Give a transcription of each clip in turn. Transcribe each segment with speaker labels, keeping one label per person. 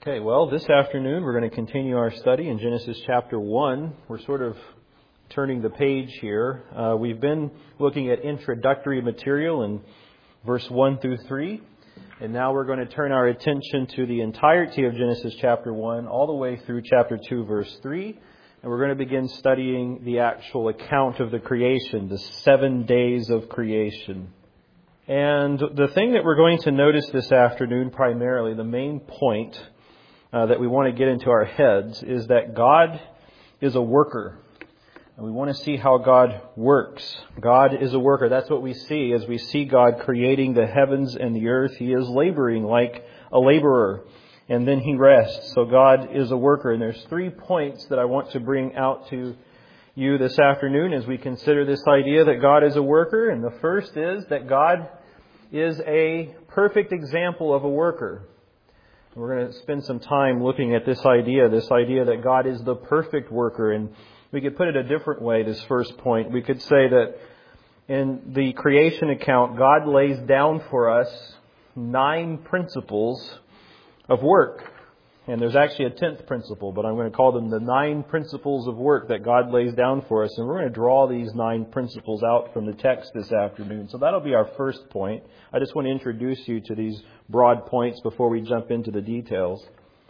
Speaker 1: Okay, well, this afternoon we're going to continue our study in Genesis chapter 1. We're sort of turning the page here. We've been looking at introductory material in verse 1 through 3. And now we're going to turn our attention to the entirety of Genesis chapter 1 all the way through chapter 2, verse 3. And we're going to begin studying the actual account of the creation, the 7 days of creation. And the thing that we're going to notice this afternoon primarily, the main point that we want to get into our heads, is that God is a worker. And we want to see how God works. God is a worker. That's what we see as we see God creating the heavens and the earth. He is laboring like a laborer. And then He rests. So God is a worker. And there's 3 points that I want to bring out to you this afternoon as we consider this idea that God is a worker. And the first is that God is a perfect example of a worker. We're going to spend some time looking at this idea that God is the perfect worker. And we could put it a different way, this first point. We could say that in the creation account, God lays down for us 9 principles of work. And there's actually a 10th principle, but I'm going to call them the 9 principles of work that God lays down for us. And we're going to draw these 9 principles out from the text this afternoon. So that'll be our first point. I just want to introduce you to these broad points before we jump into the details.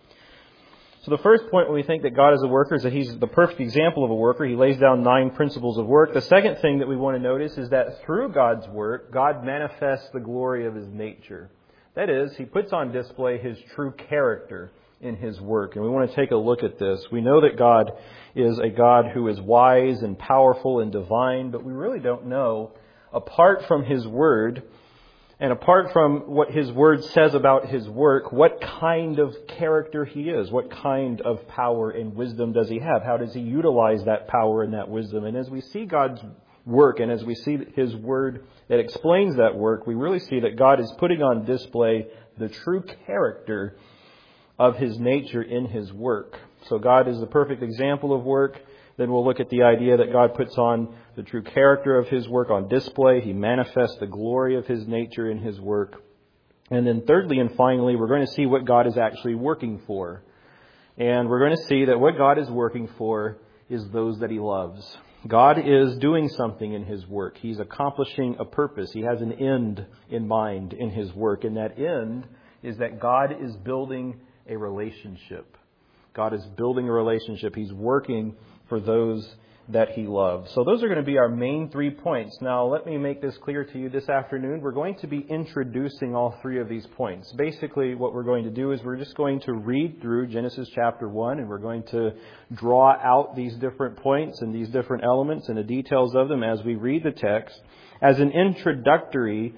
Speaker 1: So the first point when we think that God is a worker is that He's the perfect example of a worker. He lays down 9 principles of work. The second thing that we want to notice is that through God's work, God manifests the glory of His nature. That is, He puts on display His true character in His work. And we want to take a look at this. We know that God is a God who is wise and powerful and divine, but we really don't know, apart from His Word, and apart from what His Word says about His work, what kind of character He is. What kind of power and wisdom does He have? How does He utilize that power and that wisdom? And as we see God's work, and as we see His Word that explains that work, we really see that God is putting on display the true character of His nature in His work. So God is the perfect example of work. Then we'll look at the idea that God puts on the true character of His work on display. He manifests the glory of His nature in His work. And then thirdly and finally, we're going to see what God is actually working for. And we're going to see that what God is working for is those that He loves. God is doing something in His work. He's accomplishing a purpose. He has an end in mind in His work. And that end is that God is building a relationship. God is building a relationship. He's working for those that He loves. So those are going to be our main 3 points. Now, let me make this clear to you this afternoon. We're going to be introducing all 3 of these points. Basically, what we're going to do is we're just going to read through Genesis chapter 1, and we're going to draw out these different points and these different elements and the details of them as we read the text as an introduction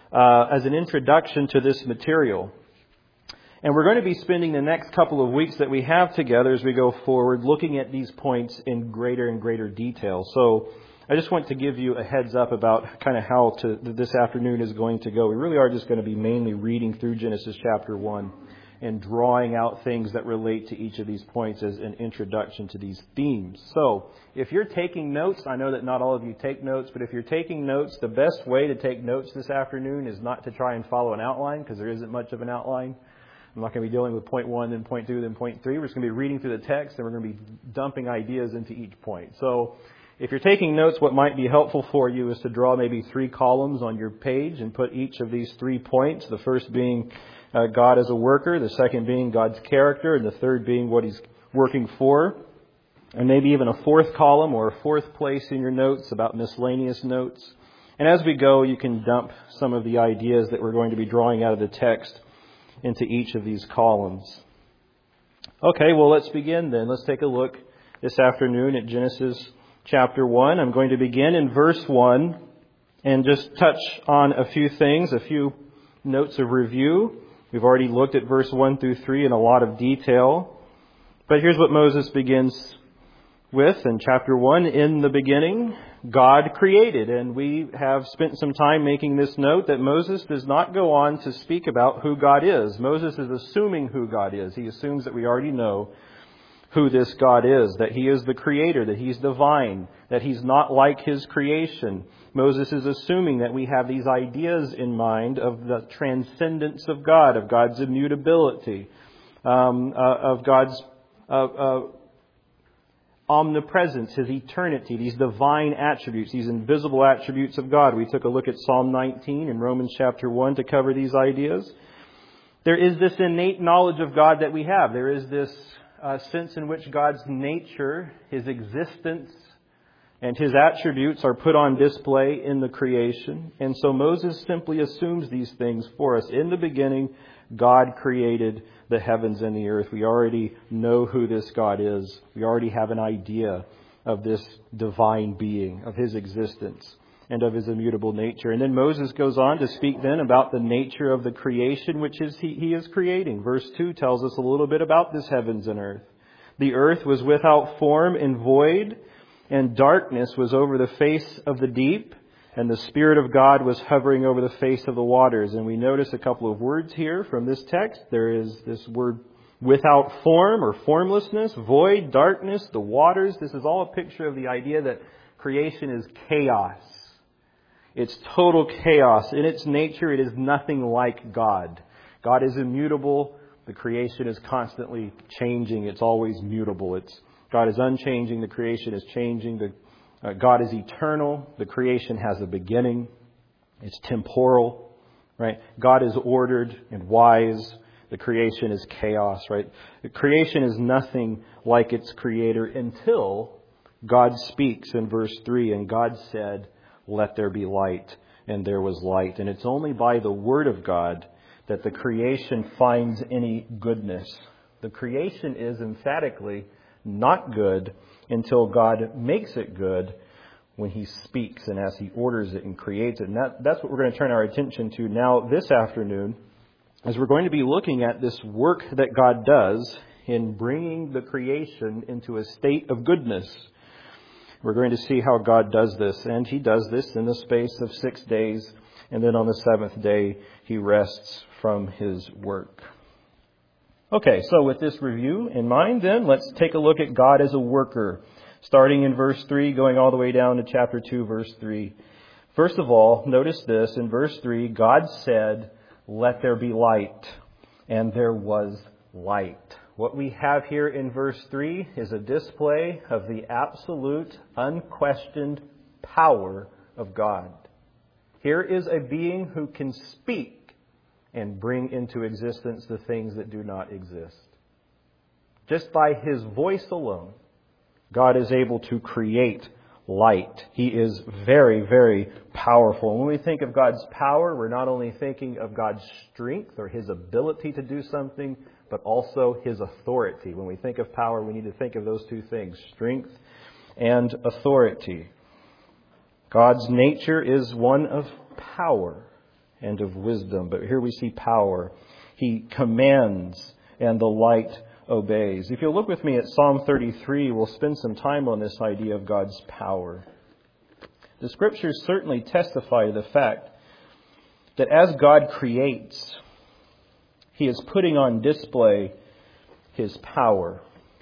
Speaker 1: to this material. And we're going to be spending the next couple of weeks that we have together as we go forward looking at these points in greater and greater detail. So I just want to give you a heads up about kind of how this afternoon is going to go. We really are just going to be mainly reading through Genesis chapter 1 and drawing out things that relate to each of these points as an introduction to these themes. So if you're taking notes, I know that not all of you take notes, but if you're taking notes, the best way to take notes this afternoon is not to try and follow an outline, because there isn't much of an outline. I'm not going to be dealing with point 1, then point 2, then point 3. We're just going to be reading through the text, and we're going to be dumping ideas into each point. So if you're taking notes, what might be helpful for you is to draw maybe 3 columns on your page and put each of these 3 points. The first being God as a worker, the second being God's character, and the third being what He's working for. And maybe even a 4th column or a 4th place in your notes about miscellaneous notes. And as we go, you can dump some of the ideas that we're going to be drawing out of the text into each of these columns. Okay, well, let's begin then. Let's take a look this afternoon at Genesis chapter 1. I'm going to begin in verse 1 and just touch on a few things, a few notes of review. We've already looked at verse 1 through 3 in a lot of detail. But here's what Moses begins with in chapter 1. In the beginning, God created. And we have spent some time making this note that Moses does not go on to speak about who God is. Moses is assuming who God is. He assumes that we already know who this God is, that He is the Creator, that He's divine, that He's not like His creation. Moses is assuming that we have these ideas in mind of the transcendence of God, of God's immutability, of God's omnipresence, His eternity, these divine attributes, these invisible attributes of God. We took a look at Psalm 19 and Romans chapter 1 to cover these ideas. There is this innate knowledge of God that we have. There is this sense in which God's nature, His existence, and His attributes are put on display in the creation. And so Moses simply assumes these things for us. In the beginning, God created the heavens and the earth. We already know who this God is. We already have an idea of this divine being, of His existence, and of His immutable nature. And then Moses goes on to speak then about the nature of the creation which He is creating. Verse 2 tells us a little bit about this heavens and earth. The earth was without form and void, and darkness was over the face of the deep, and the Spirit of God was hovering over the face of the waters. And we notice a couple of words here from this text. There is this word without form or formlessness, void, darkness, the waters. This is all a picture of the idea that creation is chaos. It's total chaos. In its nature, it is nothing like God. God is immutable. The creation is constantly changing. It's always mutable. God is unchanging. The creation is changing. God is eternal. The creation has a beginning. It's temporal, right? God is ordered and wise. The creation is chaos, right? The creation is nothing like its creator until God speaks in verse 3. And God said, "Let there be light," and there was light. And it's only by the word of God that the creation finds any goodness. The creation is emphatically not good until God makes it good when He speaks and as He orders it and creates it. And that's what we're going to turn our attention to now this afternoon, as we're going to be looking at this work that God does in bringing the creation into a state of goodness. We're going to see how God does this, and He does this in the space of 6 days, and then on the seventh day He rests from His work. Okay, so with this review in mind then, let's take a look at God as a worker, starting in verse 3, going all the way down to chapter 2, verse 3. First of all, notice this, in verse 3, God said, "Let there be light," and there was light. What we have here in verse 3 is a display of the absolute, unquestioned power of God. Here is a being who can speak and bring into existence the things that do not exist. Just by His voice alone, God is able to create light. He is very, very powerful. When we think of God's power, we're not only thinking of God's strength or His ability to do something, but also His authority. When we think of power, we need to think of those two things, strength and authority. God's nature is one of power and of wisdom, but here we see power. He commands and the light obeys. If you'll look with me at Psalm 33, we'll spend some time on this idea of God's power. The Scriptures certainly testify to the fact that as God creates, He is putting on display His power.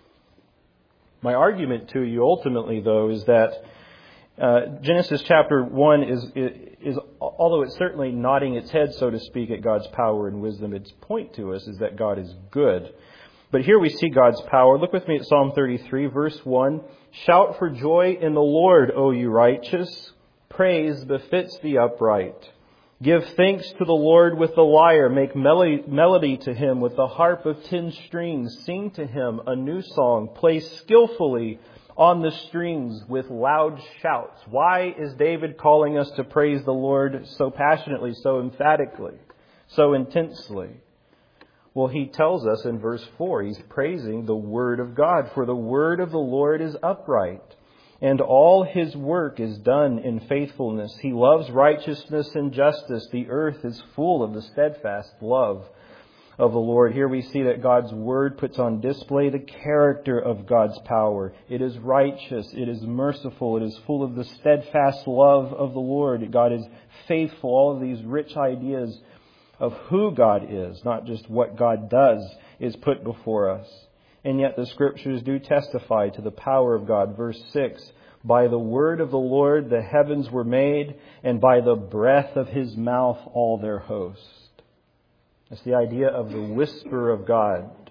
Speaker 1: My argument to you ultimately, though, is that Genesis chapter 1 is, although it's certainly nodding its head, so to speak, at God's power and wisdom, its point to us is that God is good. But here we see God's power. Look with me at Psalm 33, verse 1. "Shout for joy in the Lord, O you righteous. Praise befits the upright. Give thanks to the Lord with the lyre. Make melody to Him with the harp of 10 strings. Sing to Him a new song. Play skillfully on the strings with loud shouts." Why is David calling us to praise the Lord so passionately, so emphatically, so intensely? Well, he tells us in verse 4, he's praising the Word of God. "For the word of the Lord is upright, and all His work is done in faithfulness. He loves righteousness and justice. The earth is full of the steadfast love of the Lord." Here we see that God's Word puts on display the character of God's power. It is righteous. It is merciful. It is full of the steadfast love of the Lord. God is faithful. All of these rich ideas of who God is, not just what God does, is put before us. And yet the Scriptures do testify to the power of God. Verse 6, "By the word of the Lord the heavens were made, and by the breath of His mouth all their host." That's the idea of the whisper of God.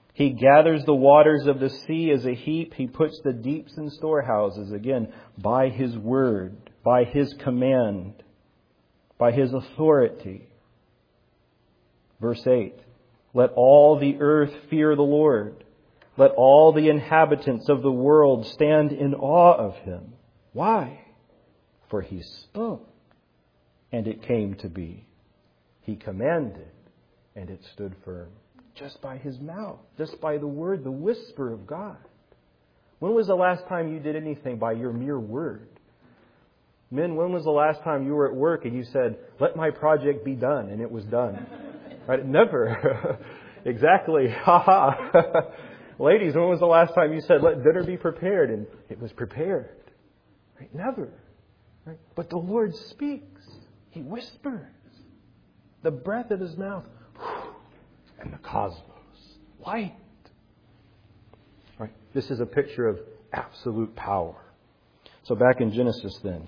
Speaker 1: He gathers the waters of the sea as a heap. He puts the deeps in storehouses. Again, by His word, by His command, by His authority. Verse 8, let all the earth fear the Lord. Let all the inhabitants of the world stand in awe of Him. Why? For He spoke, and it came to be. He commanded, and it stood firm. Just by His mouth, just by the word, the whisper of God. When was the last time you did anything by your mere word? Men, when was the last time you were at work and you said, let my project be done, and it was done? Right? Never. Exactly. Ha ha. Ladies, when was the last time you said, let dinner be prepared, and it was prepared? Right? Never. Right? But the Lord speaks. He whispers. The breath of His mouth. And the cosmos. Light. Right? This is a picture of absolute power. So back in Genesis then.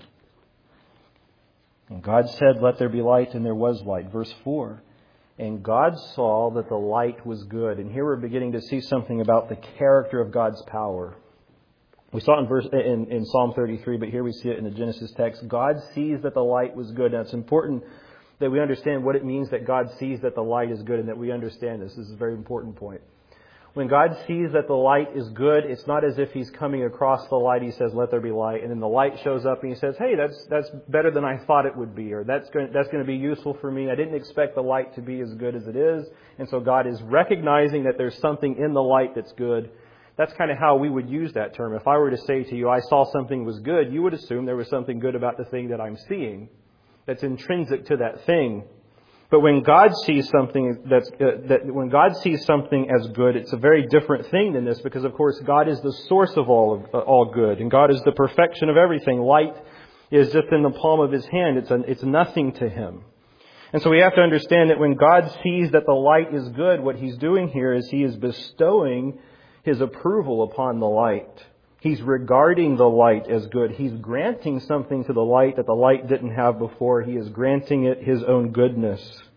Speaker 1: And God said, let there be light, and there was light. Verse 4. And God saw that the light was good. And here we're beginning to see something about the character of God's power. We saw it in Psalm 33, but here we see it in the Genesis text. God sees that the light was good. Now it's important that we understand what it means that God sees that the light is good, and that we understand this. This is a very important point. When God sees that the light is good, it's not as if He's coming across the light. He says, let there be light. And then the light shows up and He says, hey, that's better than I thought it would be. Or that's going to be useful for me. I didn't expect the light to be as good as it is. And so God is recognizing that there's something in the light that's good. That's kind of how we would use that term. If I were to say to you, I saw something was good, you would assume there was something good about the thing that I'm seeing that's intrinsic to that thing. But when God sees something when God sees something as good, it's a very different thing than this, because of course God is the source of all good, and God is the perfection of everything. Light is just in the palm of His hand. It's nothing to Him. And so we have to understand that when God sees that the light is good, what He's doing here is He is bestowing His approval upon the light. He's regarding the light as good. He's granting something to the light that the light didn't have before. He is granting it His own goodness.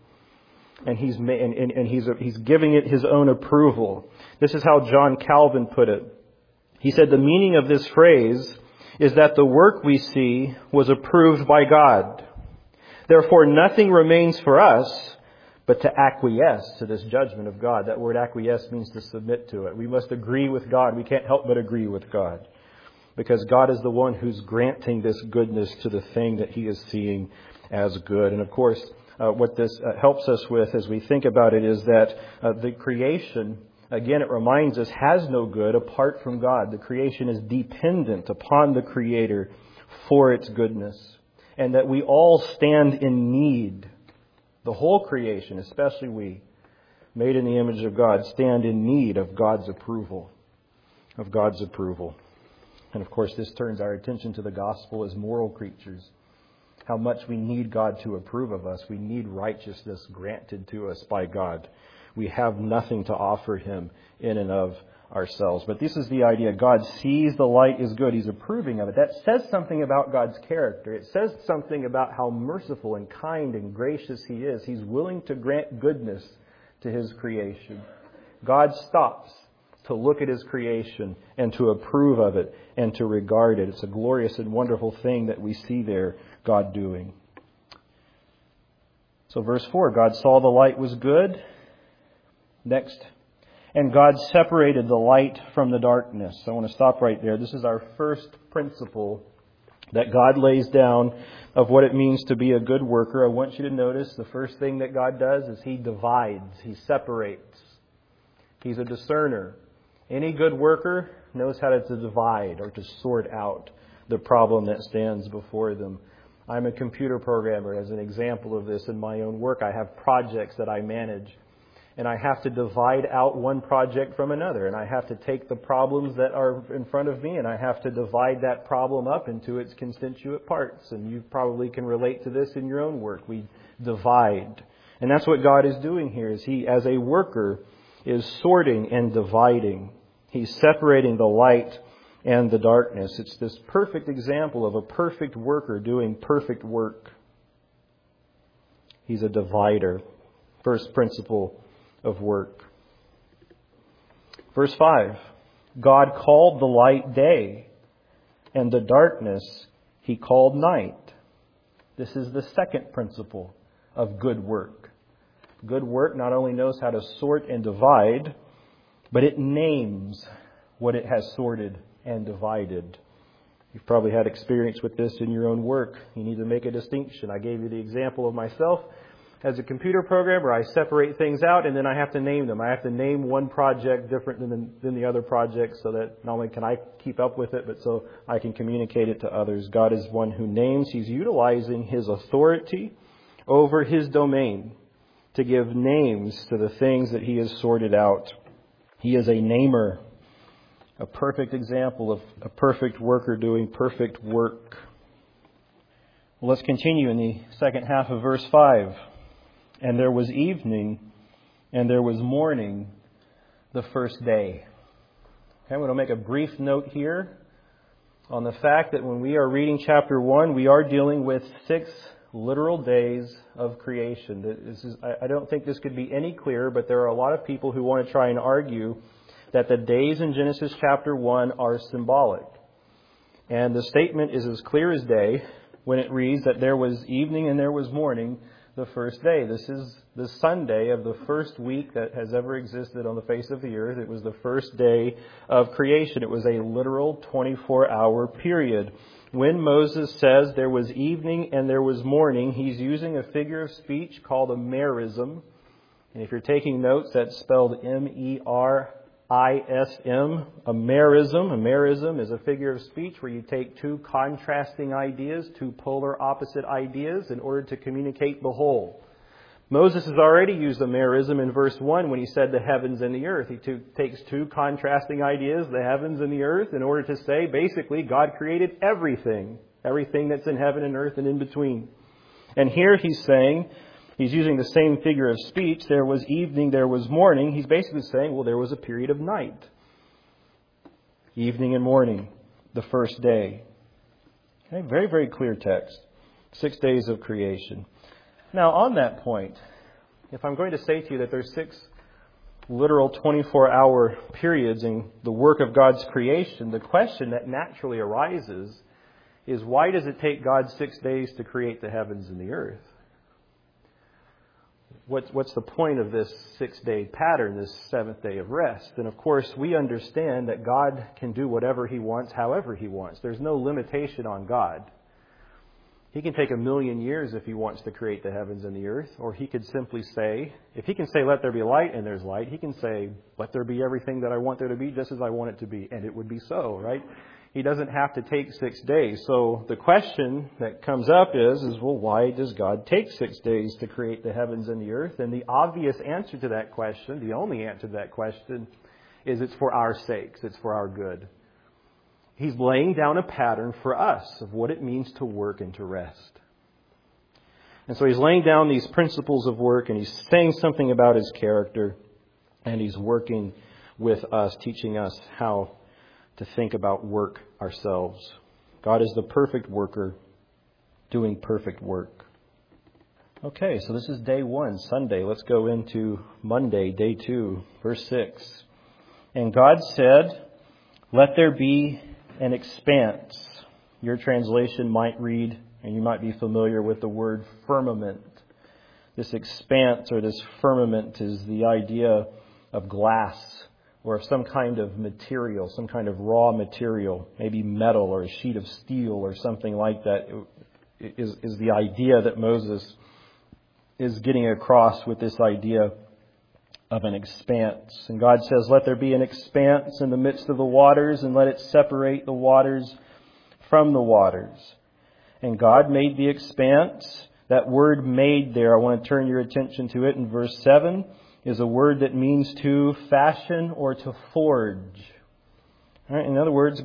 Speaker 1: And He's giving it His own approval. This is how John Calvin put it. He said the meaning of this phrase is that the work we see was approved by God. Therefore, nothing remains for us but to acquiesce to this judgment of God. That word acquiesce means to submit to it. We must agree with God. We can't help but agree with God, because God is the one who's granting this goodness to the thing that He is seeing as good. And of course, what this helps us with as we think about it is that the creation, again, it reminds us, has no good apart from God. The creation is dependent upon the Creator for its goodness, and that we all stand in need. The whole creation, especially we, made in the image of God, stand in need of God's approval. Of God's approval. And of course, this turns our attention to the gospel as moral creatures. How much we need God to approve of us. We need righteousness granted to us by God. We have nothing to offer Him in and of ourselves. But this is the idea. God sees the light is good. He's approving of it. That says something about God's character. It says something about how merciful and kind and gracious He is. He's willing to grant goodness to His creation. God stops to look at His creation and to approve of it and to regard it. It's a glorious and wonderful thing that we see there God doing. So verse 4, God saw the light was good. Next, and God separated the light from the darkness. I want to stop right there. This is our first principle that God lays down of what it means to be a good worker. I want you to notice the first thing that God does is He divides. He separates. He's a discerner. Any good worker knows how to divide or to sort out the problem that stands before them. I'm a computer programmer. As an example of this in my own work, I have projects that I manage. And I have to divide out one project from another. And I have to take the problems that are in front of me and I have to divide that problem up into its constituent parts. And you probably can relate to this in your own work. We divide. And that's what God is doing here, is He, as a worker, is sorting and dividing. He's separating the light and the darkness. It's this perfect example of a perfect worker doing perfect work. He's a divider. First principle of work. Verse 5, God called the light day, and the darkness He called night. This is the second principle of good work. Good work not only knows how to sort and divide, but it names what it has sorted and divided. You've probably had experience with this in your own work. You need to make a distinction. I gave you the example of myself as a computer programmer. I separate things out and then I have to name them. I have to name one project different than the other projects so that not only can I keep up with it, but so I can communicate it to others. God is one who names. He's utilizing His authority over His domain to give names to the things that He has sorted out. He is a namer, a perfect example of a perfect worker doing perfect work. Well, let's continue in the second half of verse 5. And there was evening, and there was morning, the first day. Okay, I'm going to make a brief note here on the fact that when we are reading chapter 1, we are dealing with 6 literal days of creation. I don't think this could be any clearer, but there are a lot of people who want to try and argue that the days in Genesis chapter 1 are symbolic. And the statement is as clear as day when it reads that there was evening and there was morning the first day. This is the Sunday of the first week that has ever existed on the face of the earth. It was the first day of creation. It was a literal 24-hour period. When Moses says there was evening and there was morning, he's using a figure of speech called a merism. And if you're taking notes, that's spelled merism. A merism. A merism is a figure of speech where you take two contrasting ideas, two polar opposite ideas, in order to communicate the whole. Moses has already used a merism in verse 1 when he said the heavens and the earth. He takes two contrasting ideas, the heavens and the earth, in order to say, basically, God created everything. Everything that's in heaven and earth and in between. And here he's saying, he's using the same figure of speech. There was evening, there was morning. He's basically saying, well, there was a period of night. Evening and morning, the first day. Okay, very, very clear text. 6 days of creation. Now, on that point, if I'm going to say to you that there's 6 literal 24-hour periods in the work of God's creation, the question that naturally arises is, why does it take God 6 days to create the heavens and the earth? What's the point of this 6-day pattern, this 7th day of rest? And of course, we understand that God can do whatever He wants, however He wants. There's no limitation on God. He can take 1,000,000 years if He wants to create the heavens and the earth. Or He could simply say, if He can say, let there be light, and there's light, He can say, let there be everything that I want there to be, just as I want it to be. And it would be so, right? He doesn't have to take 6 days. So the question that comes up is, well, why does God take 6 days to create the heavens and the earth? And the obvious answer to that question, the only answer to that question, is it's for our sakes. It's for our good. He's laying down a pattern for us of what it means to work and to rest. And so He's laying down these principles of work, and He's saying something about His character, and He's working with us, teaching us how to think about work ourselves. God is the perfect worker doing perfect work. Okay, so this is day 1, Sunday. Let's go into Monday, day 2, verse 6. And God said, let there be an expanse. Your translation might read, and you might be familiar with the word firmament. This expanse or this firmament is the idea of glass or of some kind of material, some kind of raw material, maybe metal or a sheet of steel or something like that, is the idea that Moses is getting across with this idea of an expanse. And God says, let there be an expanse in the midst of the waters, and let it separate the waters from the waters. And God made the expanse. That word made there, I want to turn your attention to it in verse 7, is a word that means to fashion or to forge. All right, in other words,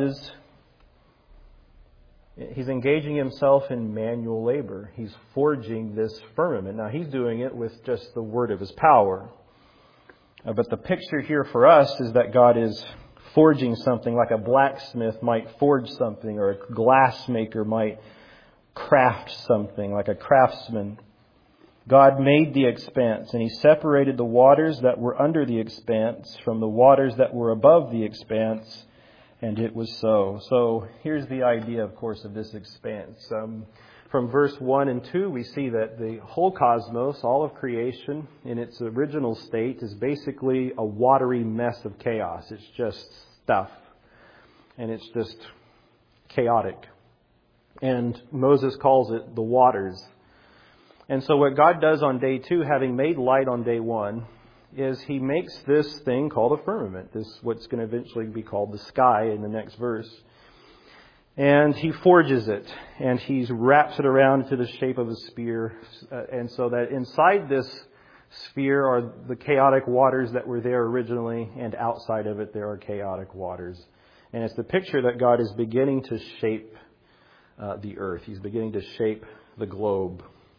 Speaker 1: He's engaging Himself in manual labor. He's forging this firmament. Now, He's doing it with just the word of His power. But the picture here for us is that God is forging something like a blacksmith might forge something, or a glassmaker might craft something, like a craftsman. God made the expanse, and He separated the waters that were under the expanse from the waters that were above the expanse, and it was so. So here's the idea, of course, of this expanse. From verse 1 and 2, we see that the whole cosmos, all of creation, in its original state, is basically a watery mess of chaos. It's just stuff, and it's just chaotic. And Moses calls it the waters. And so what God does on day 2, having made light on day 1, is He makes this thing called a firmament. This what's going to eventually be called the sky in the next verse. And He forges it, and He wraps it around into the shape of a spear. And so that inside this sphere are the chaotic waters that were there originally, and outside of it there are chaotic waters. And it's the picture that God is beginning to shape the earth. He's beginning to shape the globe.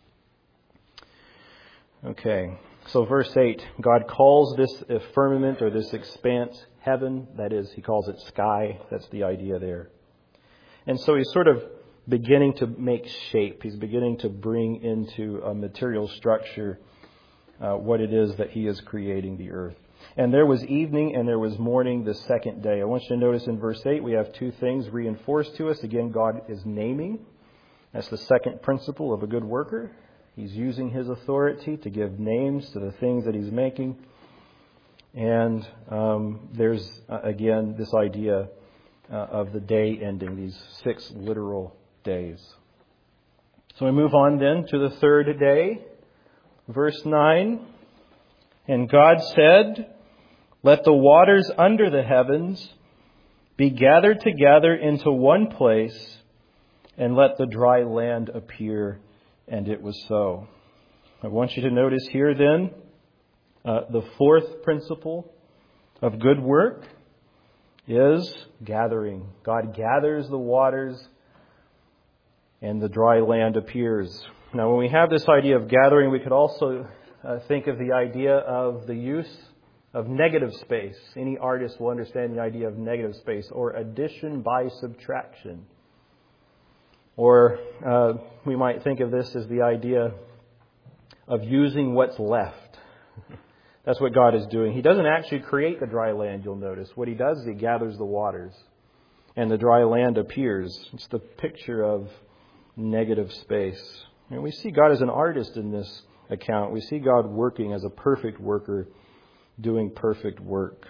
Speaker 1: Okay, so verse 8, God calls this firmament or this expanse heaven. That is, He calls it sky. That's the idea there. And so He's sort of beginning to make shape. He's beginning to bring into a material structure what it is that He is creating the earth. And there was evening and there was morning the second day. I want you to notice in verse 8 we have two things reinforced to us. Again, God is naming. That's the second principle of a good worker. He's using His authority to give names to the things that He's making. And there's, again, this idea of the day ending, these 6 literal days. So we move on then to the third day. Verse 9. And God said, "Let the waters under the heavens be gathered together into one place, and let the dry land appear." And it was so. I want you to notice here then the fourth principle of good work is gathering. God gathers the waters and the dry land appears. Now when we have this idea of gathering, we could also think of the idea of the use of negative space. Any artist will understand the idea of negative space, or addition by subtraction. Or we might think of this as the idea of using what's left. That's what God is doing. He doesn't actually create the dry land, you'll notice. What He does is He gathers the waters, and the dry land appears. It's the picture of negative space. And we see God as an artist in this account. We see God working as a perfect worker, doing perfect work.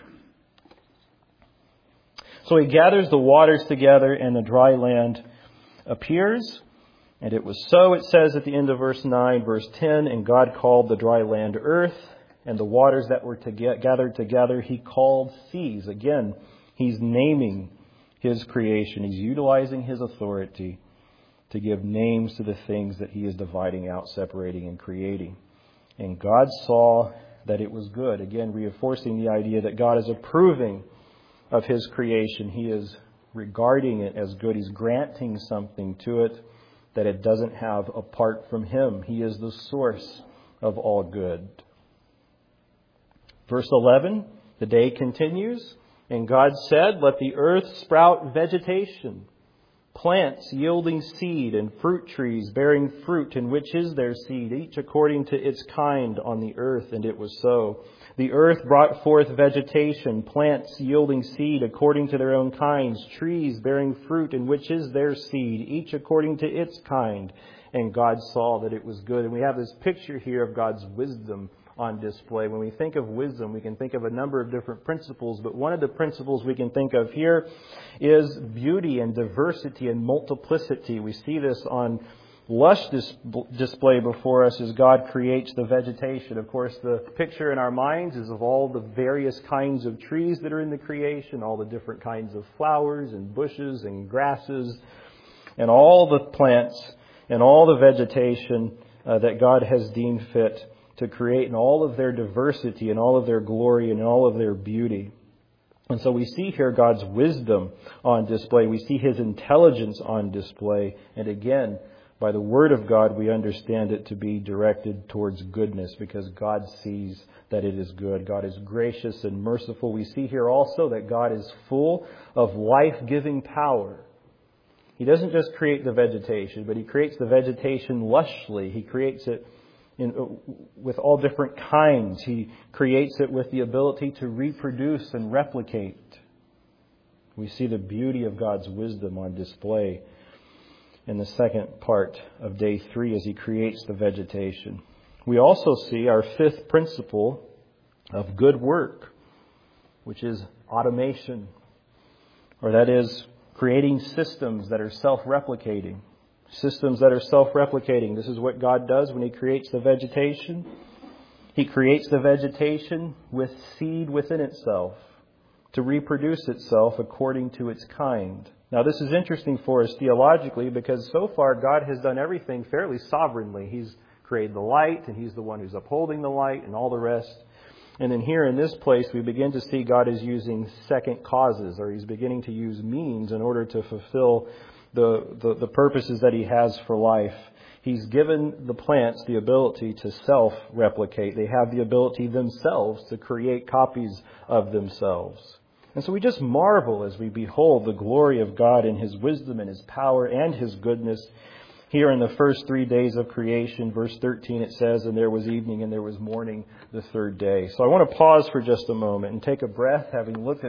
Speaker 1: So He gathers the waters together, and the dry land appears. And it was so, it says at the end of verse 9, verse 10, and God called the dry land earth, and the waters that were gathered together He called seas. Again, He's naming His creation. He's utilizing His authority to give names to the things that He is dividing out, separating, and creating. And God saw that it was good. Again, reinforcing the idea that God is approving of His creation. He is regarding it as good. He's granting something to it that it doesn't have apart from Him. He is the source of all good. Verse 11, the day continues, and God said, "Let the earth sprout vegetation, plants yielding seed, and fruit trees bearing fruit, in which is their seed, each according to its kind on the earth." And it was so. The earth brought forth vegetation, plants yielding seed according to their own kinds, trees bearing fruit, in which is their seed, each according to its kind. And God saw that it was good. And we have this picture here of God's wisdom on display. When we think of wisdom, we can think of a number of different principles, but one of the principles we can think of here is beauty and diversity and multiplicity. We see this on lush display before us as God creates the vegetation. Of course, the picture in our minds is of all the various kinds of trees that are in the creation, all the different kinds of flowers and bushes and grasses, and all the plants and all the vegetation that God has deemed fit to create, in all of their diversity and all of their glory and all of their beauty. And so we see here God's wisdom on display. We see His intelligence on display. And again, by the Word of God, we understand it to be directed towards goodness, because God sees that it is good. God is gracious and merciful. We see here also that God is full of life-giving power. He doesn't just create the vegetation, but He creates the vegetation lushly. He creates it with all different kinds. He creates it with the ability to reproduce and replicate. We see the beauty of God's wisdom on display in the second part of day 3 as He creates the vegetation. We also see our fifth principle of good work, which is automation, or that is creating systems that are self-replicating. Systems that are self-replicating. This is what God does when He creates the vegetation. He creates the vegetation with seed within itself to reproduce itself according to its kind. Now, this is interesting for us theologically because so far God has done everything fairly sovereignly. He's created the light, and He's the one who's upholding the light and all the rest. And then here in this place, we begin to see God is using second causes, or He's beginning to use means in order to fulfill the purposes that He has for life. He's given the plants the ability to self-replicate. They have the ability themselves to create copies of themselves. And so we just marvel as we behold the glory of God in His wisdom and His power and His goodness. Here in the first 3 days of creation, verse 13, it says, "And there was evening and there was morning the third day." So I want to pause for just a moment and take a breath, having looked at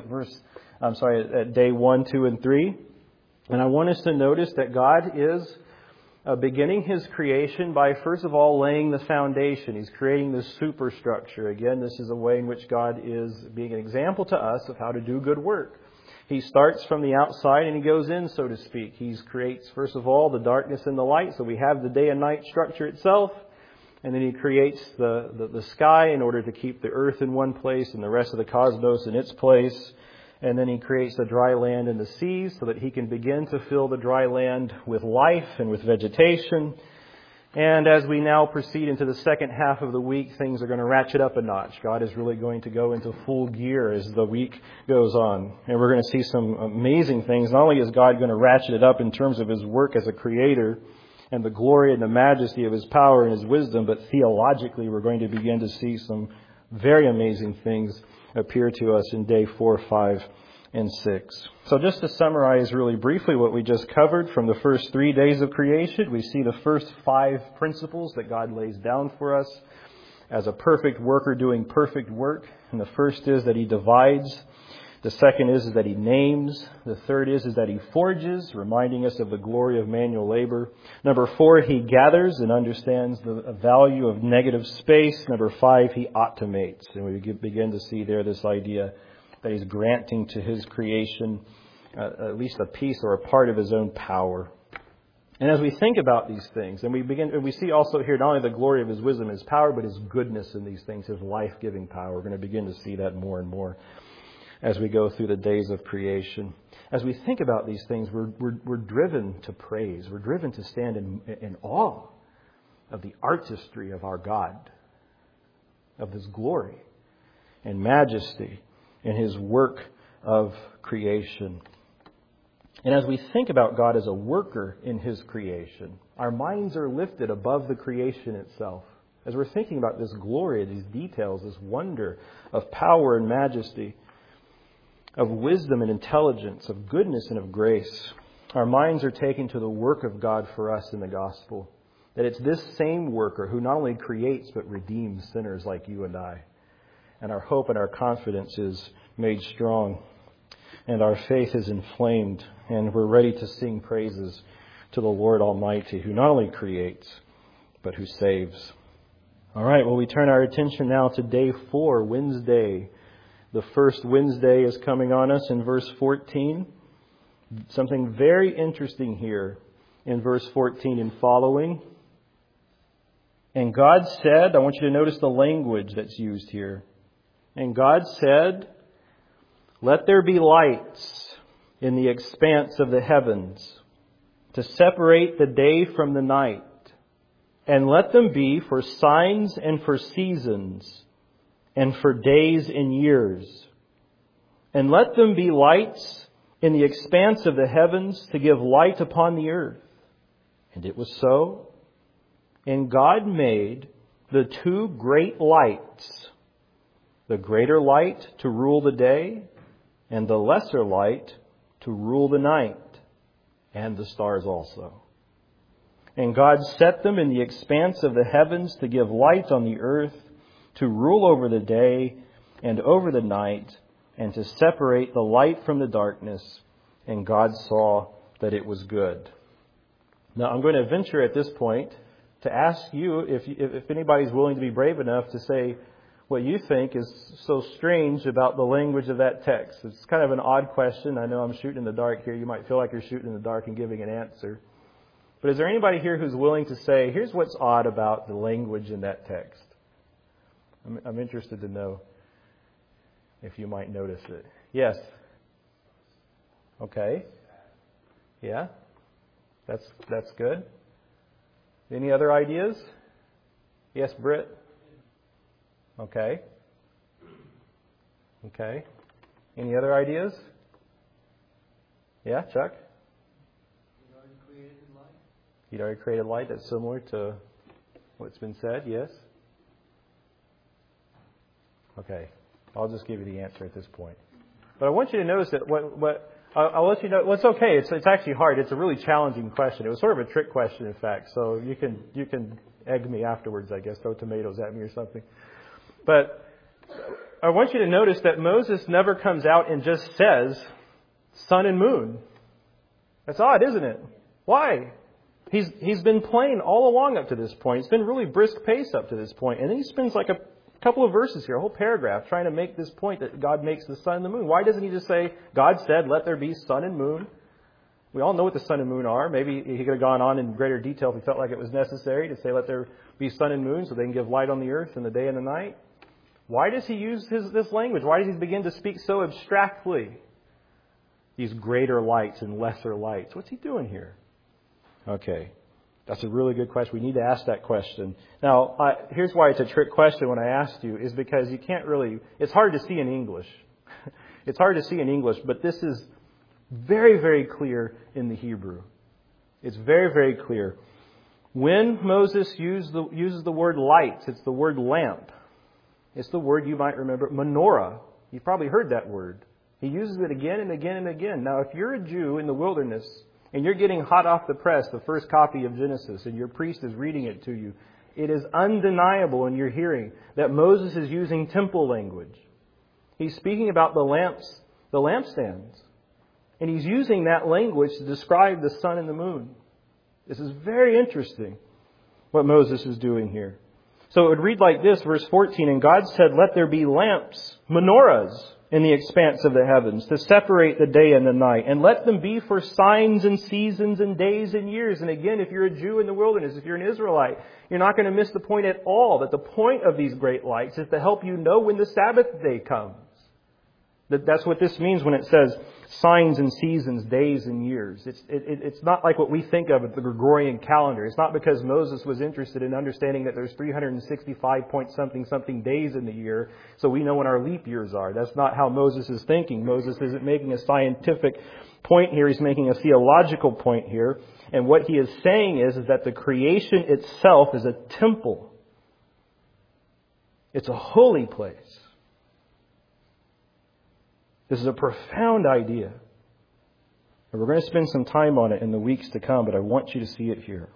Speaker 1: at day 1, 2, and 3. And I want us to notice that God is beginning His creation by, first of all, laying the foundation. He's creating the superstructure. Again, this is a way in which God is being an example to us of how to do good work. He starts from the outside and He goes in, so to speak. He creates, first of all, the darkness and the light. So we have the day and night structure itself. And then He creates the sky in order to keep the earth in one place and the rest of the cosmos in its place. And then He creates the dry land and the seas so that He can begin to fill the dry land with life and with vegetation. And as we now proceed into the second half of the week, things are going to ratchet up a notch. God is really going to go into full gear as the week goes on. And we're going to see some amazing things. Not only is God going to ratchet it up in terms of His work as a creator and the glory and the majesty of His power and His wisdom, but theologically we're going to begin to see some very amazing things appear to us in day 4, 5, and 6. So just to summarize really briefly what we just covered from the first 3 days of creation, we see the first 5 principles that God lays down for us as a perfect worker doing perfect work. And the first is that He divides. The second is that He names. The third is that He forges, reminding us of the glory of manual labor. Number 4, He gathers and understands the value of negative space. Number 5, He automates. And we begin to see there this idea that He's granting to His creation at least a piece or a part of His own power. And as we think about these things, and we see also here not only the glory of His wisdom and His power, but His goodness in these things, His life-giving power. We're going to begin to see that more and more as we go through the days of creation. As we think about these things, we're driven to praise. We're driven to stand in awe of the artistry of our God, of His glory and majesty in His work of creation. And as we think about God as a worker in His creation, our minds are lifted above the creation itself. As we're thinking about this glory, these details, this wonder of power and majesty, of wisdom and intelligence, of goodness and of grace, our minds are taken to the work of God for us in the gospel. That it's this same worker who not only creates but redeems sinners like you and I. And our hope and our confidence is made strong. And our faith is inflamed. And we're ready to sing praises to the Lord Almighty, who not only creates, but who saves. All right, well, we turn our attention now to day 4, Wednesday. The first Wednesday is coming on us in verse 14. Something very interesting here in verse 14 and following. And God said, I want you to notice the language that's used here. And God said, "Let there be lights in the expanse of the heavens to separate the day from the night, and let them be for signs and for seasons and for days and years. And let them be lights in the expanse of the heavens to give light upon the earth." And it was so. And God made the 2 great lights, the greater light to rule the day, and the lesser light to rule the night, and the stars also. And God set them in the expanse of the heavens to give light on the earth, to rule over the day and over the night, and to separate the light from the darkness. And God saw that it was good. Now, I'm going to venture at this point to ask you if anybody's willing to be brave enough to say what you think is so strange about the language of that text. It's kind of an odd question. I know I'm shooting in the dark here. You might feel like you're shooting in the dark and giving an answer. But is there anybody here who's willing to say, here's what's odd about the language in that text? I'm interested to know if you might notice it. Yes? Okay. Yeah? That's good. Any other ideas? Yes, Britt? Okay. Okay. Any other ideas? Yeah, Chuck? He'd already created light. That's similar to what's been said. Yes? Okay. I'll just give you the answer at this point. But I want you to notice that I'll let you know. Well, it's okay. It's actually hard. It's a really challenging question. It was sort of a trick question, in fact. So you can egg me afterwards, I guess. Throw tomatoes at me or something. But I want you to notice that Moses never comes out and just says sun and moon. That's odd, isn't it? Why? He's been playing all along up to this point. It's been really brisk pace up to this point. And then he spends like a couple of verses here, a whole paragraph, trying to make this point that God makes the sun and the moon. Why doesn't he just say, God said, let there be sun and moon? We all know what the sun and moon are. Maybe he could have gone on in greater detail if he felt like it was necessary to say, let there be sun and moon so they can give light on the earth in the day and the night. Why does he use this language? Why does he begin to speak so abstractly? These greater lights and lesser lights. What's he doing here? Okay. That's a really good question. We need to ask that question. Now, here's why it's a trick question when I asked you, is because you can't really, it's hard to see in English. It's hard to see in English, but this is very, very clear in the Hebrew. It's very, very clear. When Moses uses the word light, it's the word lamp. It's the word you might remember, menorah. You've probably heard that word. He uses it again and again and again. Now, if you're a Jew in the wilderness, and you're getting hot off the press the first copy of Genesis, and your priest is reading it to you, it is undeniable in your hearing that Moses is using temple language. He's speaking about the lampstands. And he's using that language to describe the sun and the moon. This is very interesting, what Moses is doing here. So it would read like this, verse 14, and God said, let there be lamps, menorahs, in the expanse of the heavens, to separate the day and the night, and let them be for signs and seasons and days and years. And again, if you're a Jew in the wilderness, if you're an Israelite, you're not going to miss the point at all, that the point of these great lights is to help you know when the Sabbath day comes. That's what this means when it says signs and seasons, days and years. It's not like what we think of as the Gregorian calendar. It's not because Moses was interested in understanding that there's 365 point something days in the year, so we know when our leap years are. That's not how Moses is thinking. Moses isn't making a scientific point here. He's making a theological point here. And what he is saying is that the creation itself is a temple. It's a holy place. This is a profound idea. And we're going to spend some time on it in the weeks to come, but I want you to see it here.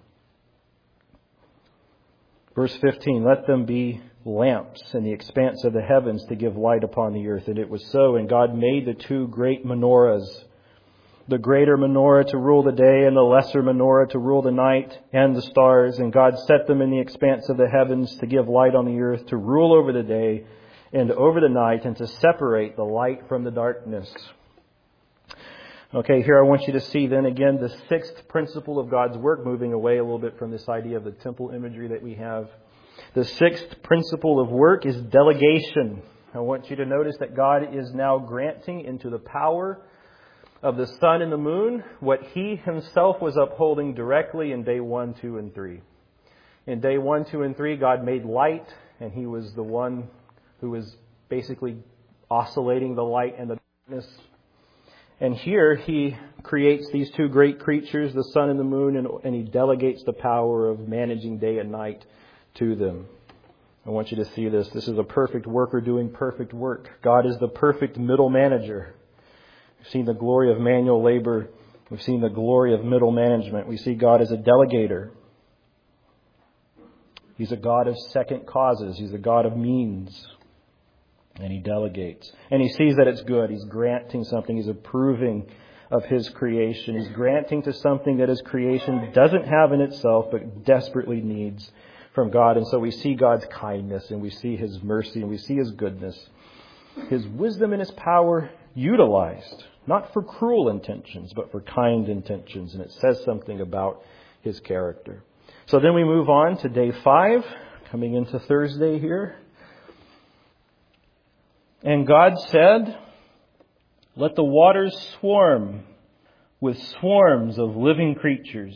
Speaker 1: Verse 15, let them be lamps in the expanse of the heavens to give light upon the earth. And it was so, and God made the two great menorahs, the greater menorah to rule the day and the lesser menorah to rule the night and the stars. And God set them in the expanse of the heavens to give light on the earth, to rule over the day and over the night, and to separate the light from the darkness. Okay, here I want you to see then again the sixth principle of God's work, moving away a little bit from this idea of the temple imagery that we have. The sixth principle of work is delegation. I want you to notice that God is now granting into the power of the sun and the moon what He Himself was upholding directly in day 1, 2, and 3. In day 1, 2, and 3, God made light, and He was the one who was basically oscillating the light and the darkness. And here He creates these two great creatures, the sun and the moon, and He delegates the power of managing day and night to them. I want you to see this. This is a perfect worker doing perfect work. God is the perfect middle manager. We've seen the glory of manual labor. We've seen the glory of middle management. We see God as a delegator. He's a God of second causes. He's a God of means. And He delegates. And He sees that it's good. He's granting something. He's approving of His creation. He's granting to something that His creation doesn't have in itself, but desperately needs from God. And so we see God's kindness, and we see His mercy, and we see His goodness. His wisdom and His power utilized, not for cruel intentions, but for kind intentions. And it says something about His character. So then we move on to day 5, coming into Thursday here. And God said, "Let the waters swarm with swarms of living creatures,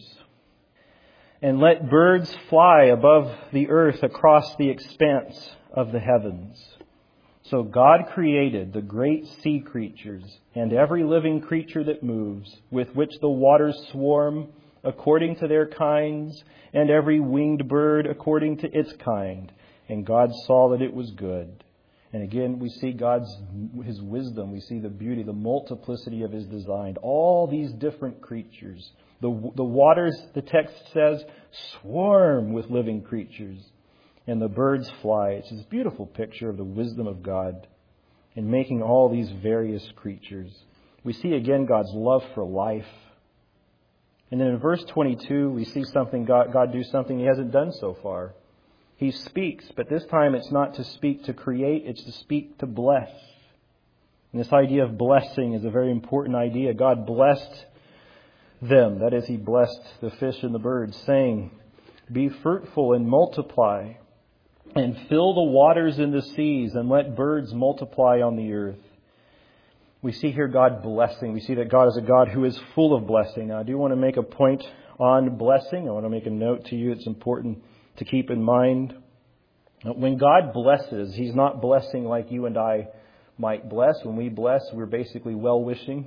Speaker 1: and let birds fly above the earth across the expanse of the heavens." So God created the great sea creatures and every living creature that moves, with which the waters swarm according to their kinds, and every winged bird according to its kind. And God saw that it was good. And again, we see His wisdom. We see the beauty, the multiplicity of His design. All these different creatures. The waters, the text says, swarm with living creatures. And the birds fly. It's this beautiful picture of the wisdom of God in making all these various creatures. We see again God's love for life. And then in verse 22, we see God do something He hasn't done so far. He speaks, but this time it's not to speak to create, it's to speak to bless. And this idea of blessing is a very important idea. God blessed them, that is, He blessed the fish and the birds, saying, "Be fruitful and multiply, and fill the waters in the seas, and let birds multiply on the earth." We see here God blessing. We see that God is a God who is full of blessing. Now, I do want to make a point on blessing. I want to make a note to you. It's important to keep in mind. When God blesses, He's not blessing like you and I might bless. When we bless, we're basically well-wishing.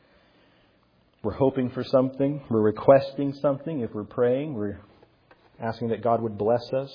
Speaker 1: We're hoping for something. We're requesting something. If we're praying, we're asking that God would bless us.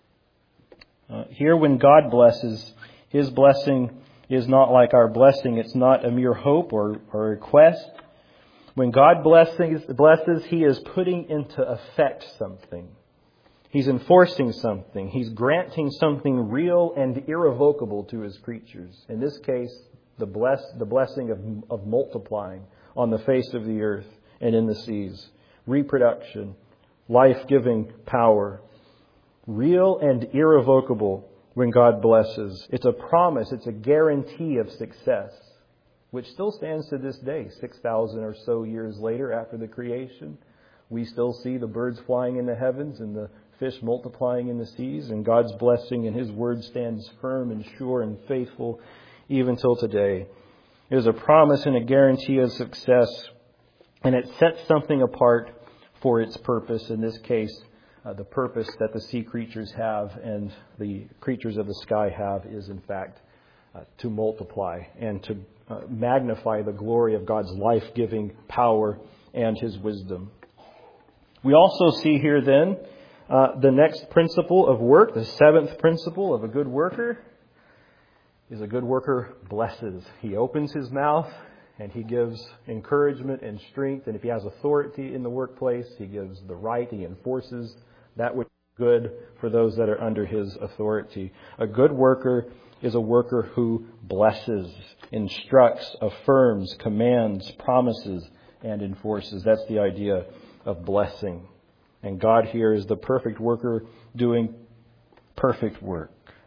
Speaker 1: Here, when God blesses, His blessing is not like our blessing. It's not a mere hope or request. When God blesses, He is putting into effect something. He's enforcing something. He's granting something real and irrevocable to His creatures. In this case, the blessing of multiplying on the face of the earth and in the seas. Reproduction, life-giving power. Real and irrevocable when God blesses. It's a promise. It's a guarantee of success, which still stands to this day, 6,000 or so years later after the creation. We still see the birds flying in the heavens and the fish multiplying in the seas, and God's blessing and His word stands firm and sure and faithful even till today. It is a promise and a guarantee of success, and it sets something apart for its purpose. In this case, the purpose that the sea creatures have and the creatures of the sky have is, in fact, to multiply and to magnify the glory of God's life-giving power and His wisdom. We also see here then the next principle of work, the seventh principle of a good worker, is a good worker blesses. He opens his mouth and he gives encouragement and strength. And if he has authority in the workplace, he gives the right, he enforces that which is good for those that are under his authority. A good worker is a worker who blesses, instructs, affirms, commands, promises, and enforces. That's the idea of blessing. And God here is the perfect worker doing perfect work.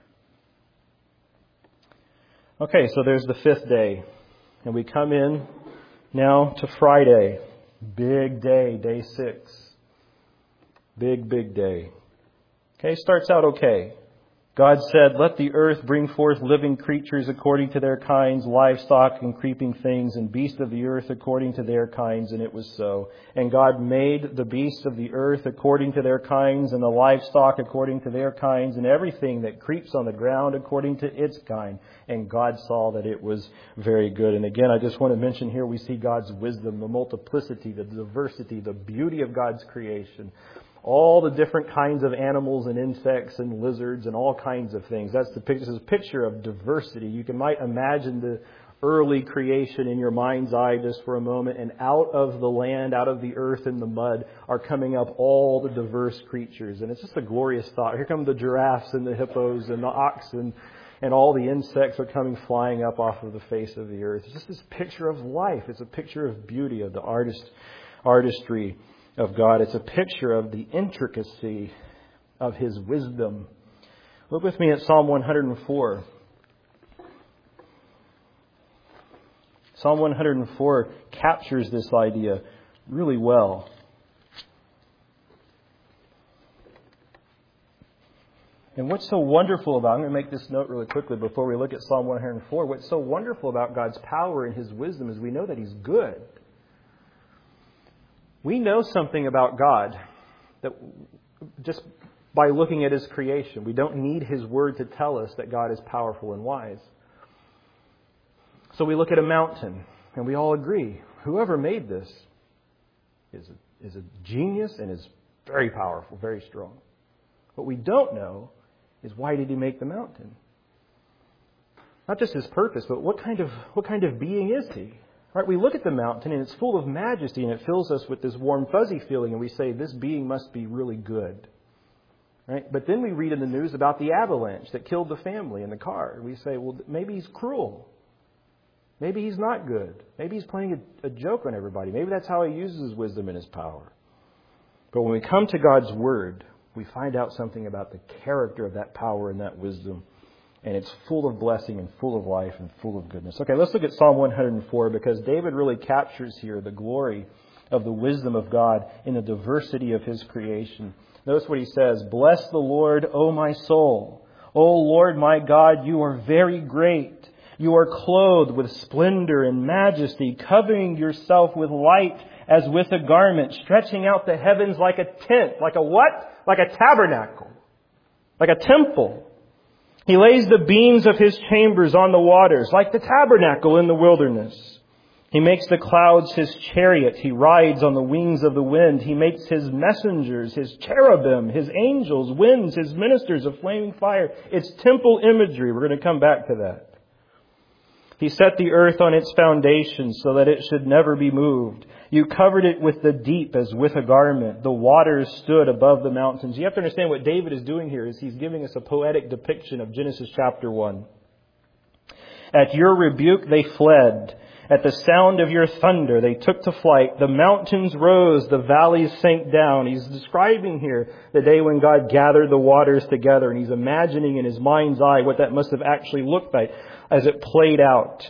Speaker 1: Okay, so there's the fifth day. And we come in now to Friday. Big day, day 6. Big day. Okay, starts out okay. God said, "Let the earth bring forth living creatures according to their kinds, livestock and creeping things, and beasts of the earth according to their kinds." And it was so. And God made the beasts of the earth according to their kinds, and the livestock according to their kinds, and everything that creeps on the ground according to its kind. And God saw that it was very good. And again, I just want to mention here, we see God's wisdom, the multiplicity, the diversity, the beauty of God's creation. All the different kinds of animals and insects and lizards and all kinds of things. That's the picture. This is a picture of diversity. You might imagine the early creation in your mind's eye just for a moment, and out of the land, out of the earth and the mud are coming up all the diverse creatures. And it's just a glorious thought. Here come the giraffes and the hippos and the oxen, and all the insects are coming flying up off of the face of the earth. It's just this picture of life. It's a picture of beauty, of the artistry of God. It's a picture of the intricacy of His wisdom. Look with me at Psalm 104. Psalm 104 captures this idea really well. And what's so wonderful about, I'm going to make this note really quickly before we look at Psalm 104. What's so wonderful about God's power and His wisdom is we know that He's good. We know something about God that just by looking at His creation. We don't need His Word to tell us that God is powerful and wise. So we look at a mountain, and we all agree, whoever made this is a genius and is very powerful, very strong. What we don't know is why did He make the mountain? Not just His purpose, but what kind of being is He? Right? We look at the mountain, and it's full of majesty, and it fills us with this warm, fuzzy feeling, and we say, this being must be really good. Right? But then we read in the news about the avalanche that killed the family in the car, and we say, well, maybe He's cruel. Maybe He's not good. Maybe He's playing a joke on everybody. Maybe that's how He uses His wisdom and His power. But when we come to God's Word, we find out something about the character of that power and that wisdom. And it's full of blessing and full of life and full of goodness. Okay, let's look at Psalm 104 because David really captures here the glory of the wisdom of God in the diversity of His creation. Notice what he says, "Bless the Lord, O my soul. O Lord my God, you are very great. You are clothed with splendor and majesty, covering yourself with light as with a garment, stretching out the heavens like a tent." Like a what? Like a tabernacle. Like a temple. He lays the beams of His chambers on the waters, like the tabernacle in the wilderness. He makes the clouds His chariot. He rides on the wings of the wind. He makes His messengers, His cherubim, His angels, winds, His ministers of flaming fire. It's temple imagery. We're going to come back to that. He set the earth on its foundations so that it should never be moved. You covered it with the deep as with a garment. The waters stood above the mountains. You have to understand what David is doing here is he's giving us a poetic depiction of Genesis chapter 1. At your rebuke they fled. At the sound of your thunder they took to flight. The mountains rose, the valleys sank down. He's describing here the day when God gathered the waters together, and he's imagining in his mind's eye what that must have actually looked like as it played out.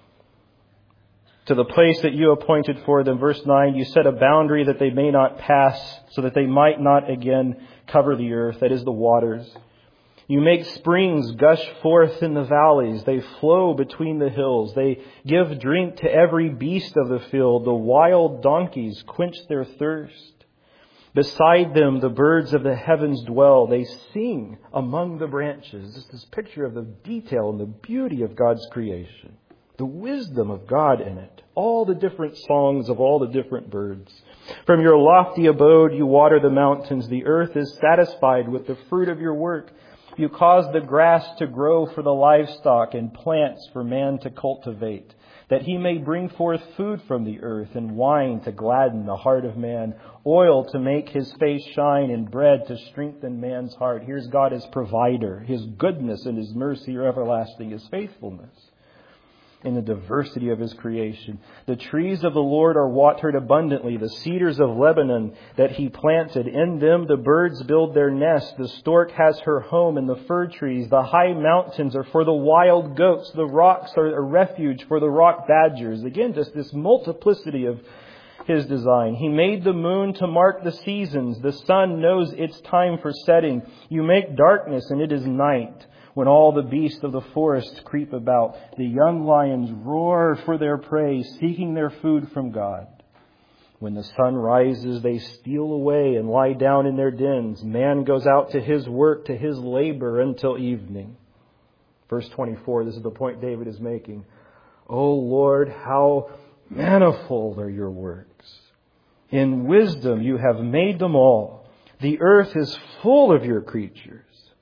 Speaker 1: To the place that you appointed for them. Verse 9, you set a boundary that they may not pass, so that they might not again cover the earth, that is the waters. You make springs gush forth in the valleys. They flow between the hills. They give drink to every beast of the field. The wild donkeys quench their thirst. Beside them, the birds of the heavens dwell. They sing among the branches. This is this picture of the detail and the beauty of God's creation. The wisdom of God in it. All the different songs of all the different birds. From your lofty abode, you water the mountains. The earth is satisfied with the fruit of your work. You cause the grass to grow for the livestock and plants for man to cultivate, that he may bring forth food from the earth and wine to gladden the heart of man, oil to make his face shine and bread to strengthen man's heart. Here's God as provider. His goodness and His mercy are everlasting. His faithfulness in the diversity of His creation. The trees of the Lord are watered abundantly, the cedars of Lebanon that He planted. In them the birds build their nests. The stork has her home in the fir trees. The high mountains are for the wild goats. The rocks are a refuge for the rock badgers. Again, just this multiplicity of His design. He made the moon to mark the seasons. The sun knows its time for setting. You make darkness and it is night. When all the beasts of the forest creep about, the young lions roar for their prey, seeking their food from God. When the sun rises, they steal away and lie down in their dens. Man goes out to his work, to his labor until evening. Verse 24, this is the point David is making. O Lord, how manifold are your works. In wisdom you have made them all. The earth is full of your creatures.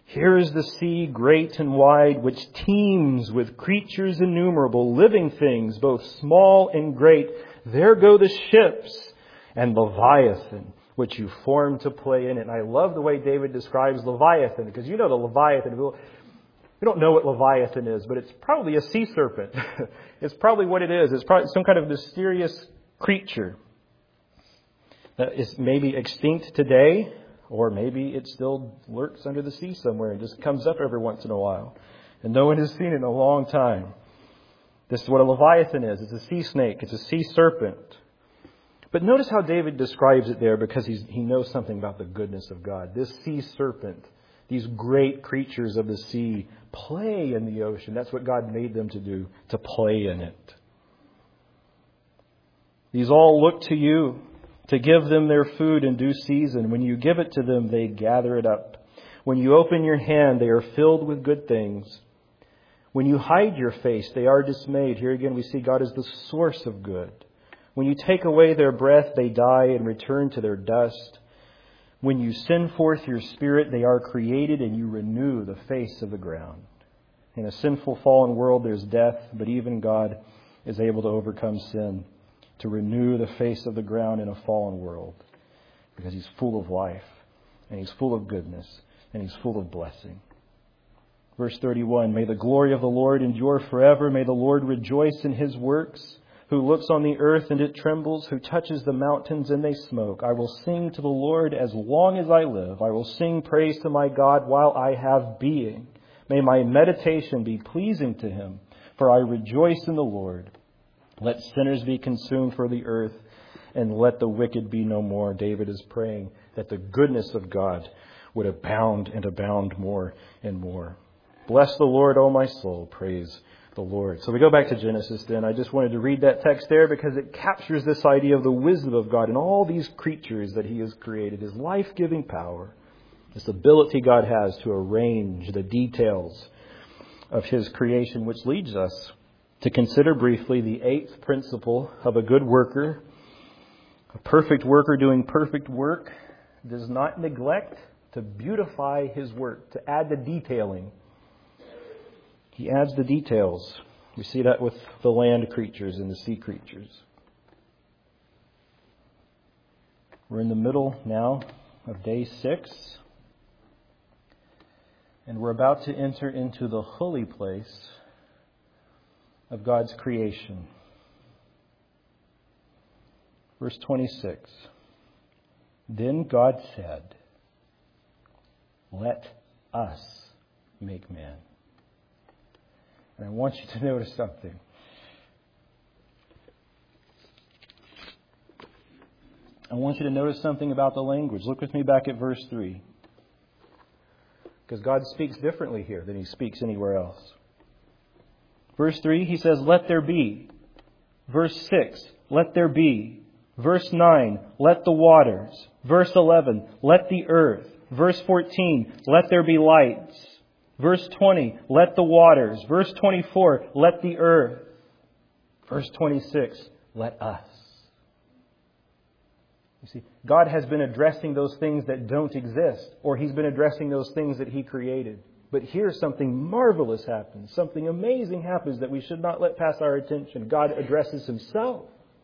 Speaker 1: Here is the sea, great and wide, which teems with creatures innumerable, living things, both small and great. There go the ships and Leviathan, which you formed to play in it. And I love the way David describes Leviathan, because you know the Leviathan. We don't know what Leviathan is, but it's probably a sea serpent. It's probably what it is. It's probably some kind of mysterious creature that is maybe extinct today, or maybe it still lurks under the sea somewhere and just comes up every once in a while. And no one has seen it in a long time. This is what a Leviathan is. It's a sea snake. It's a sea serpent. But notice how David describes it there, because he knows something about the goodness of God. This sea serpent, these great creatures of the sea, play in the ocean. That's what God made them to do, to play in it. These all look to you to give them their food in due season. When you give it to them, they gather it up. When you open your hand, they are filled with good things. When you hide your face, they are dismayed. Here again, we see God as the source of good. When you take away their breath, they die and return to their dust. When you send forth your Spirit, they are created and you renew the face of the ground. In a sinful, fallen world, there's death, but even God is able to overcome sin, to renew the face of the ground in a fallen world, because He's full of life, and He's full of goodness, and He's full of blessing. Verse 31, may the glory of the Lord endure forever. May the Lord rejoice in His works, who looks on the earth and it trembles, who touches the mountains and they smoke. I will sing to the Lord as long as I live. I will sing praise to my God while I have being. May my meditation be pleasing to Him, for I rejoice in the Lord. Let sinners be consumed for the earth, and let the wicked be no more. David is praying that the goodness of God would abound and abound more and more. Bless the Lord, O my soul. Praise the Lord. So we go back to Genesis then. I just wanted to read that text there because it captures this idea of the wisdom of God and all these creatures that He has created, His life-giving power, this ability God has to arrange the details of His creation, which leads us to consider briefly the eighth principle of a good worker. A perfect worker doing perfect work does not neglect to beautify his work, to add the detailing. He adds the details. We see that with the land creatures and the sea creatures. We're in the middle now of day 6. And we're about to enter into the holy place of God's creation. Verse 26. Then God said, let us make man. And I want you to notice something. I want you to notice something about the language. Look with me back at verse 3. Because God speaks differently here than He speaks anywhere else. Verse 3, He says, let there be. Verse 6, let there be. Verse 9, let the waters. Verse 11, let the earth. Verse 14, let there be lights. Verse 20, let the waters. Verse 24, let the earth. Verse 26, let us. You see, God has been addressing those things that don't exist, or He's been addressing those things that He created. But here something marvelous happens. Something amazing happens that we should not let pass our attention. God addresses Himself.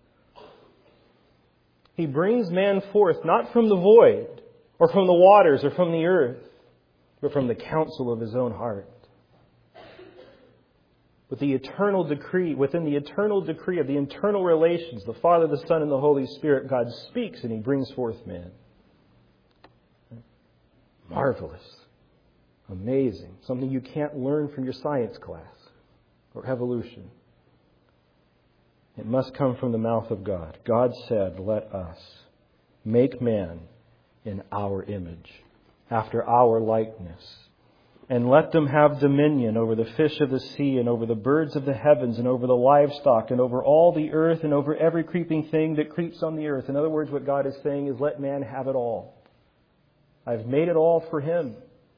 Speaker 1: He brings man forth not from the void or from the waters or from the earth, but from the counsel of His own heart. With the eternal decree, within the eternal decree of the internal relations, the Father, the Son, and the Holy Spirit, God speaks and He brings forth man. Marvelous. Amazing. Something you can't learn from your science class or evolution. It must come from the mouth of God. God said, let us make man in our image, after our likeness, and let them have dominion over the fish of the sea and over the birds of the heavens and over the livestock and over all the earth and over every creeping thing that creeps on the earth. In other words, what God is saying is let man have it all. I've made it all for him.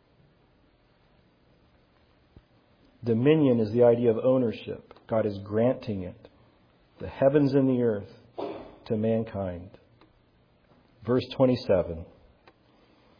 Speaker 1: Dominion is the idea of ownership. God is granting it, the heavens and the earth, to mankind. Verse 27.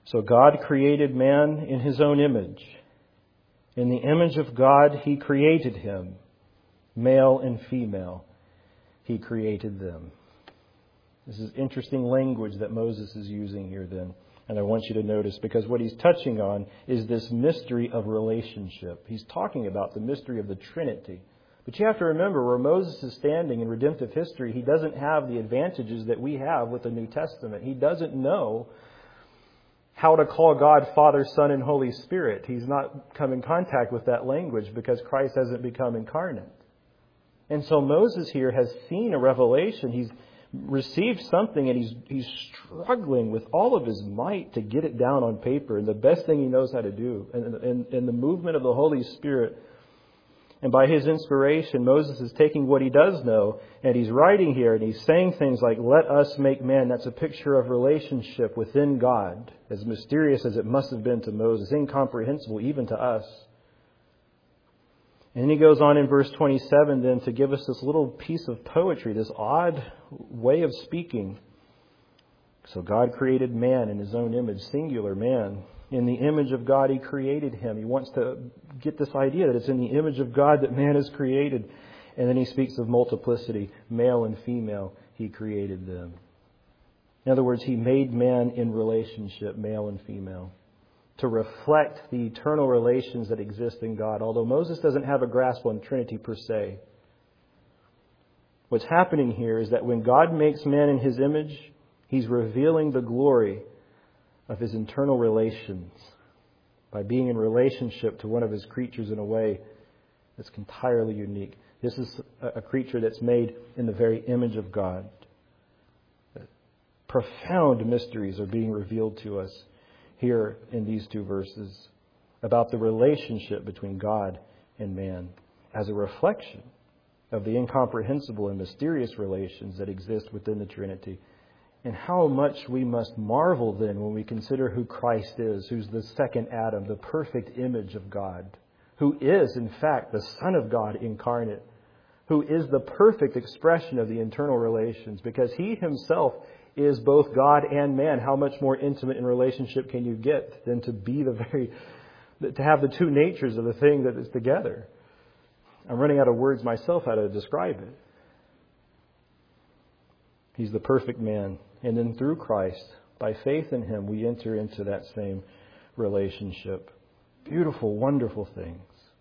Speaker 1: So God created man in His own image. In the image of God, He created him. Male and female, He created them. This is interesting language that Moses is using here then. And I want you to notice, because what he's touching on is this mystery of relationship. He's talking about the mystery of the Trinity. But you have to remember, where Moses is standing in redemptive history, he doesn't have the advantages that we have with the New Testament. He doesn't know how to call God Father, Son, and Holy Spirit. He's not come in contact with that language because Christ hasn't become incarnate. And so Moses here has seen a revelation. He's received something, and he's struggling with all of his might to get it down on paper. And the best thing he knows how to do, and the movement of the Holy Spirit, and by his inspiration, Moses is taking what he does know, and he's writing here, and he's saying things like, "Let us make man." That's a picture of relationship within God, as mysterious as it must have been to Moses, incomprehensible even to us. And then he goes on in verse 27 then to give us this little piece of poetry, this odd way of speaking. So God created man in His own image, singular man. In the image of God He created him. He wants to get this idea that it's in the image of God that man is created. And then he speaks of multiplicity, male and female, He created them. In other words, He made man in relationship, male and female, to reflect the eternal relations that exist in God. Although Moses doesn't have a grasp on Trinity per se, what's happening here is that when God makes man in His image, He's revealing the glory of His internal relations by being in relationship to one of His creatures in a way that's entirely unique. This is a creature that's made in the very image of God. Profound mysteries are being revealed to us here in these two verses about the relationship between God and man as a reflection of the incomprehensible and mysterious relations that exist within the Trinity. And how much we must marvel then when we consider who Christ is, who's the second Adam, the perfect image of God, who is, in fact, the Son of God incarnate, who is the perfect expression of the internal relations, because He Himself is both God and man. How much more intimate in relationship can you get than to have the two natures of the thing that is together? I'm running out of words myself how to describe it. He's the perfect man. And then through Christ, by faith in Him, we enter into that same relationship. Beautiful, wonderful things.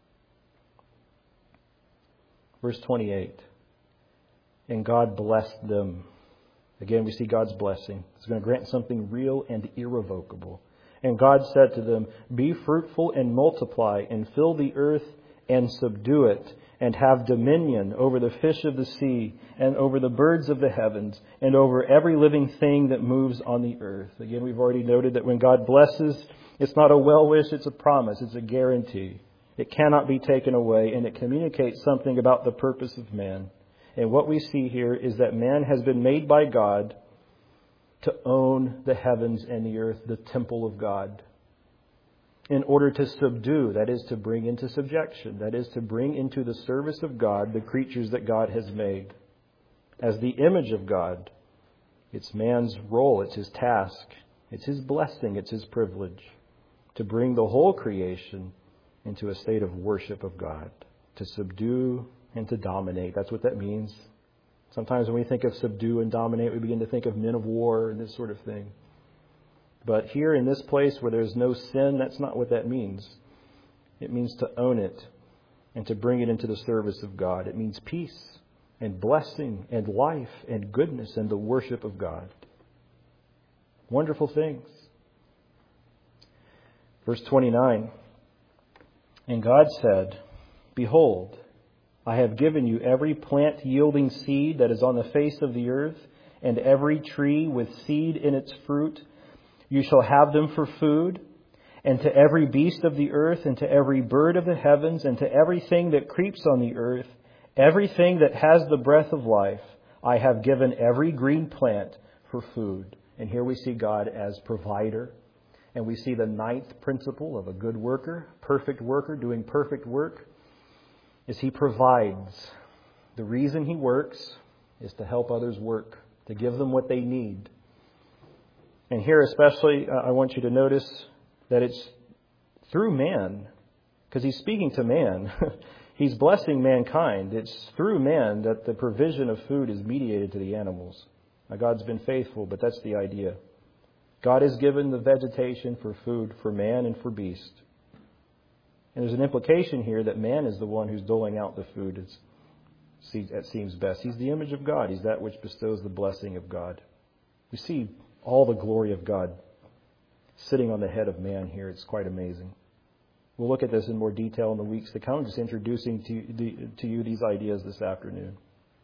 Speaker 1: Verse 28. And God blessed them. Again, we see God's blessing. He's going to grant something real and irrevocable. And God said to them, "Be fruitful and multiply, and fill the earth and subdue it, and have dominion over the fish of the sea, and over the birds of the heavens, and over every living thing that moves on the earth." Again, we've already noted that when God blesses, it's not a well wish, it's a promise, it's a guarantee. It cannot be taken away, and it communicates something about the purpose of man. And what we see here is that man has been made by God to own the heavens and the earth, the temple of God, in order to subdue, that is to bring into subjection, that is to bring into the service of God the creatures that God has made. As the image of God, it's man's role, it's his task, it's his blessing, it's his privilege to bring the whole creation into a state of worship of God, to subdue and to dominate. That's what that means. Sometimes when we think of subdue and dominate, we begin to think of men of war and this sort of thing. But here in this place where there's no sin, that's not what that means. It means to own it and to bring it into the service of God. It means peace and blessing and life and goodness and the worship of God. Wonderful things. Verse 29. And God said, "Behold, I have given you every plant yielding seed that is on the face of the earth, and every tree with seed in its fruit. You shall have them for food, and to every beast of the earth, and to every bird of the heavens, and to everything that creeps on the earth, everything that has the breath of life, I have given every green plant for food." And here we see God as provider. And we see the ninth principle of a good worker, perfect worker, doing perfect work, is He provides. The reason He works is to help others work, to give them what they need. And here especially, I want you to notice that it's through man, because he's speaking to man. He's blessing mankind. It's through man that the provision of food is mediated to the animals. Now, God's been faithful, but that's the idea. God has given the vegetation for food for man and for beast. And there's an implication here that man is the one who's doling out the food. It seems best. He's the image of God. He's that which bestows the blessing of God. We see all the glory of God sitting on the head of man here. It's quite amazing. We'll look at this in more detail in the weeks to come. I'm just introducing to you these ideas this afternoon.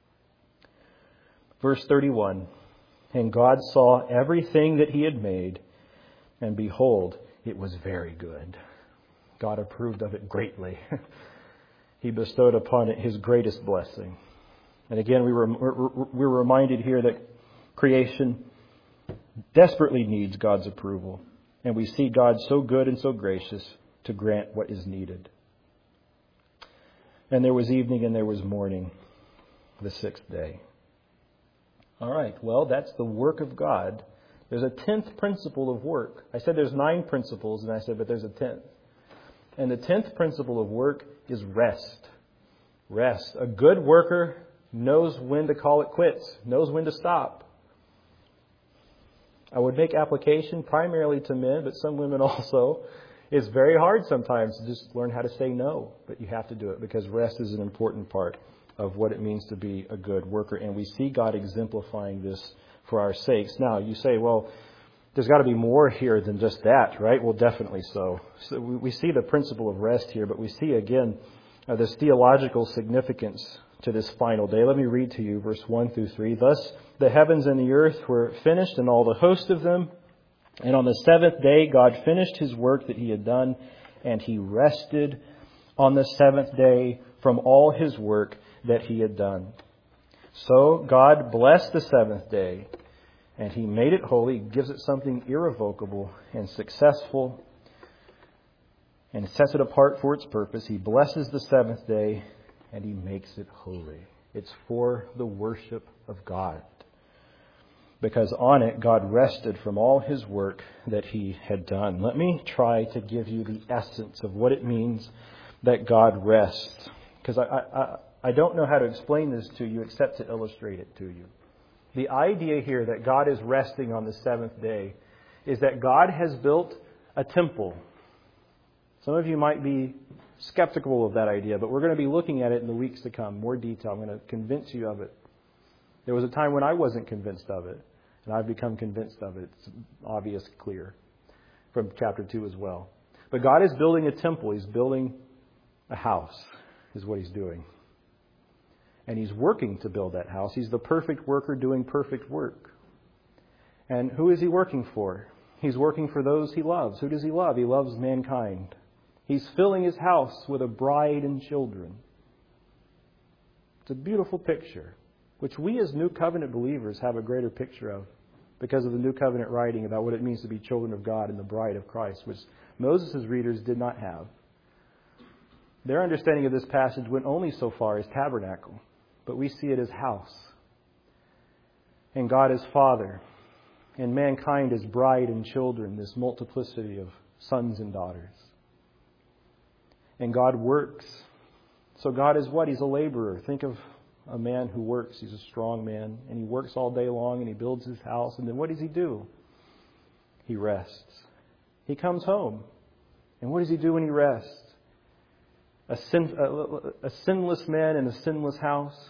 Speaker 1: Verse 31, and God saw everything that he had made, and behold, it was very good. God approved of it greatly. He bestowed upon it his greatest blessing. And again, we're reminded here that creation desperately needs God's approval. And we see God so good and so gracious to grant what is needed. And there was evening and there was morning, the sixth day. All right, well, that's the work of God. There's a 10th principle of work. I said there's 9 principles, and I said, but there's a 10th. And the 10th principle of work is rest. Rest. A good worker knows when to call it quits, knows when to stop. I would make application primarily to men, but some women also. It's very hard sometimes to just learn how to say no, but you have to do it because rest is an important part of what it means to be a good worker. And we see God exemplifying this for our sakes. Now, you say, well, there's got to be more here than just that, right? Well, definitely so. So we see the principle of rest here, but we see again this theological significance to this final day. Let me read to you verse 1 through 3. Thus the heavens and the earth were finished and all the host of them. And on the seventh day God finished his work that he had done, and he rested on the seventh day from all his work that he had done. So God blessed the seventh day, and he made it holy, gives it something irrevocable and successful, and sets it apart for its purpose. He blesses the seventh day, and he makes it holy. It's for the worship of God. Because on it, God rested from all his work that he had done. Let me try to give you the essence of what it means that God rests. Because I don't know how to explain this to you except to illustrate it to you. The idea here that God is resting on the seventh day is that God has built a temple. Some of you might be skeptical of that idea, but we're going to be looking at it in the weeks to come, more detail. I'm going to convince you of it. There was a time when I wasn't convinced of it, and I've become convinced of it. It's obvious, clear, from chapter 2 as well. But God is building a temple. He's building a house, is what he's doing. And he's working to build that house. He's the perfect worker doing perfect work. And who is he working for? He's working for those he loves. Who does he love? He loves mankind. He's filling his house with a bride and children. It's a beautiful picture, which we as New Covenant believers have a greater picture of because of the New Covenant writing about what it means to be children of God and the bride of Christ, which Moses' readers did not have. Their understanding of this passage went only so far as tabernacle, but we see it as house. And God is Father, and mankind is bride and children, this multiplicity of sons and daughters. And God works. So God is what? He's a laborer. Think of a man who works. He's a strong man, and he works all day long, and he builds his house. And then what does he do? He rests. He comes home. And what does he do when he rests? A sinless man in a sinless house.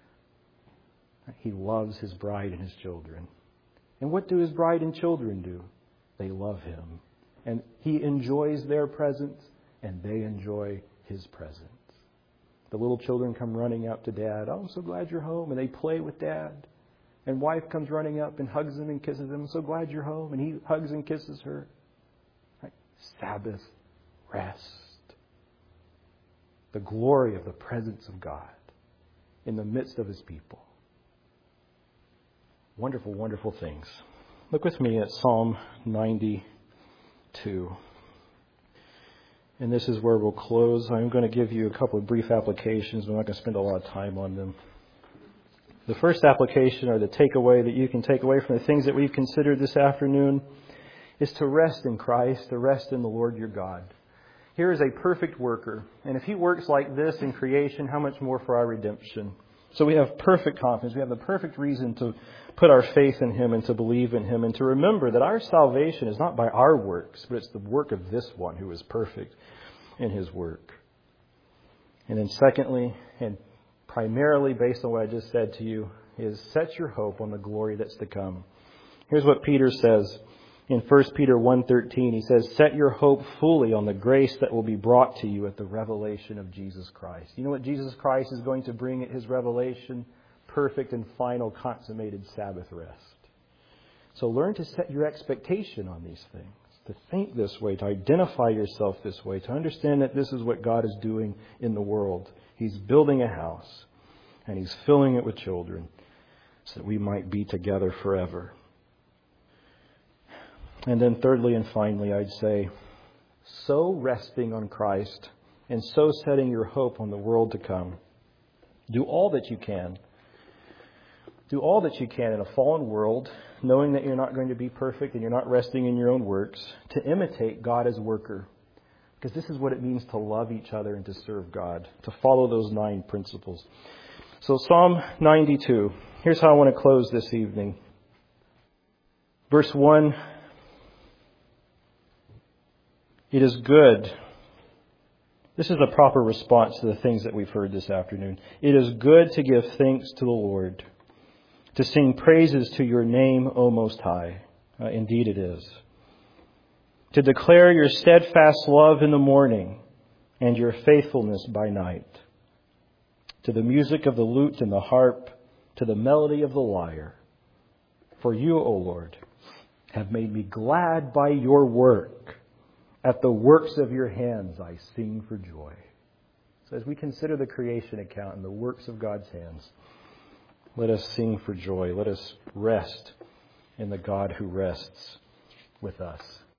Speaker 1: He loves his bride and his children. And what do his bride and children do? They love him. And he enjoys their presence, and they enjoy his presence. The little children come running up to Dad. Oh, I'm so glad you're home. And they play with Dad. And wife comes running up and hugs him and kisses him. I'm so glad you're home. And he hugs and kisses her. Right? Sabbath rest. The glory of the presence of God in the midst of his people. Wonderful, wonderful things. Look with me at Psalm 92. And this is where we'll close. I'm going to give you a couple of brief applications. We're not going to spend a lot of time on them. The first application, or the takeaway that you can take away from the things that we've considered this afternoon, is to rest in Christ, to rest in the Lord your God. Here is a perfect worker, and if He works like this in creation, how much more for our redemption? So we have perfect confidence. We have the perfect reason to put our faith in Him and to believe in Him and to remember that our salvation is not by our works, but it's the work of this one who is perfect in His work. And then secondly, and primarily based on what I just said to you, is set your hope on the glory that's to come. Here's what Peter says in 1 Peter 1:13. He says, set your hope fully on the grace that will be brought to you at the revelation of Jesus Christ. You know what Jesus Christ is going to bring at His revelation? Perfect and final consummated Sabbath rest. So learn to set your expectation on these things, to think this way, to identify yourself this way, to understand that this is what God is doing in the world. He's building a house, and He's filling it with children so that we might be together forever. And then thirdly and finally, I'd say, so resting on Christ and so setting your hope on the world to come, do all that you can. Do all that you can in a fallen world, knowing that you're not going to be perfect and you're not resting in your own works, to imitate God as worker. Because this is what it means to love each other and to serve God, to follow those 9 principles. So Psalm 92, here's how I want to close this evening. Verse 1, it is good. This is the proper response to the things that we've heard this afternoon. It is good to give thanks to the Lord, to sing praises to your name, O Most High. Indeed it is. To declare your steadfast love in the morning and your faithfulness by night. To the music of the lute and the harp, to the melody of the lyre. For you, O Lord, have made me glad by your work. At the works of your hands I sing for joy. So as we consider the creation account and the works of God's hands, let us sing for joy. Let us rest in the God who rests with us.